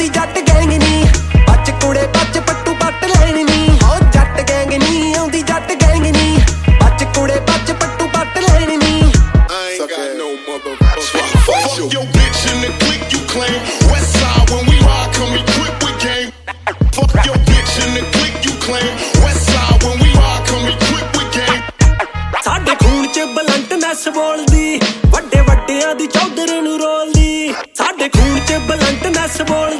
ਆਉਂਦੀ ਜੱਟ ਗੈਂਗ ਨੀ ਬੱਚ ਕੁੜੇ ਬੱਚ ਪੱਟੂ ਪੱਟ ਲੈਣ ਨੀ ਹੋ ਜੱਟ ਗੈਂਗ ਨੀ ਆਉਂਦੀ ਜੱਟ ਗੈਂਗ ਨੀ ਬੱਚ ਕੁੜੇ ਬੱਚ ਪੱਟੂ ਪੱਟ ਲੈਣ ਨੀ Fuck your bitch in the clique you claim. West side when we ride, come equipped with game. Fuck your bitch in the clique you claim. West side when we ride, come equipped with game. ਸਾਡੇ ਖੂਨ ਚ ਬਲੰਟਨੈਸ ਬੋਲਦੀ ਵੱਡੇ ਵੱਡਿਆਂ ਦੀ ਚੌਧਰ ਨੂੰ ਰੋਲਦੀ ਸਾਡੇ ਖੂਨ ਚ ਬਲੰਟਨੈਸ ਬੋਲਦੀ